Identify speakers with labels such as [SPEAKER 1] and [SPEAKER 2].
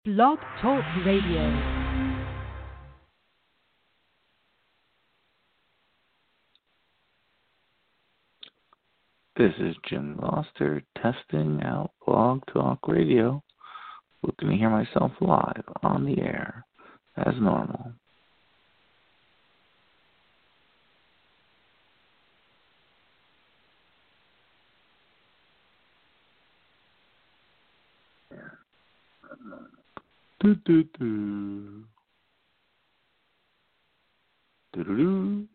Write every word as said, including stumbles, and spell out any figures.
[SPEAKER 1] Blog Talk Radio.
[SPEAKER 2] This is Jim Gloucester testing out Blog Talk Radio. Looking to hear myself live on the air as normal. Do do do. Do do do.